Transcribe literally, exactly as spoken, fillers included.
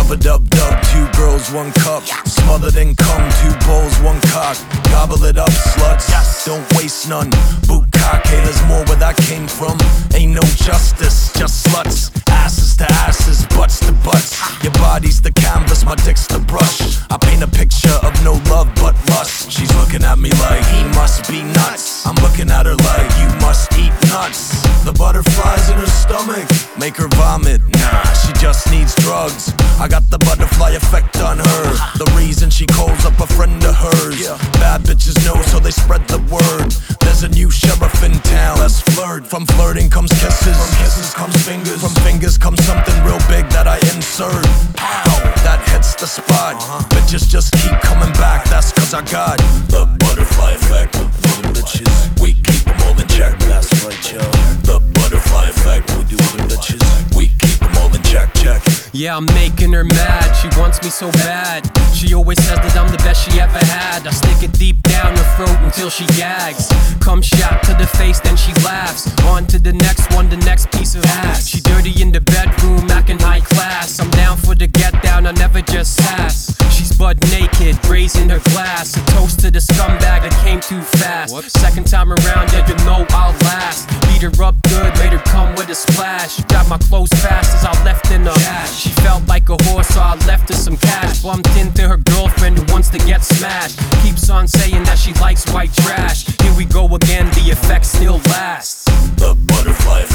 Rub-a-dub-dub, two girls, one cup. Smothered in cum, two bowls, one cock. Gobble it up, sluts, don't waste none. Bukkake, there's more where that came from. Ain't no justice, just sluts. Asses to asses, butts to butts. Your body's the canvas, my dick's the brush. I paint a picture of no love but lust. She's looking at me like, he must be nuts. I'm looking at her like, you must eat nuts. The butterflies in her stomach make her vomit. Nah, she just needs drugs. I got the butterfly effect on her. The reason she calls up a friend of hers. Bad bitches know, so they spread the word. There's a new sheriff in town, let's flirt. From flirting comes kisses, from kisses comes fingers, from fingers comes something real big that I insert. Pow, that hits the spot. Bitches just keep coming back, that's cause I got the butterfly effect. For the bitches, we keep them all in check. That's right, yo. The butterfly effect, we do the bitches, we keep them all in check, check. Yeah, I'm making her mad, she wants me so bad. She always says that I'm the best she ever had. I stick it deep down her throat until she gags. Come shot to the face, then she laughs. On to the next one, the next piece of ass. She dirty in the bedroom, acting high class. I'm down for the get down, I never just sass. She's butt naked, raising her glass. A toast to the scumbag that came too fast. Whoops. Second time around, yeah, you know I'll last. Beat her up good, made her come with a splash. Grabbed my clothes fast as I left in the cash. She felt like a horse, so I left her some cash. Bumped into her girlfriend who wants to get smashed. Keeps on saying that she likes white trash. Here we go again, the effect still lasts. The butterfly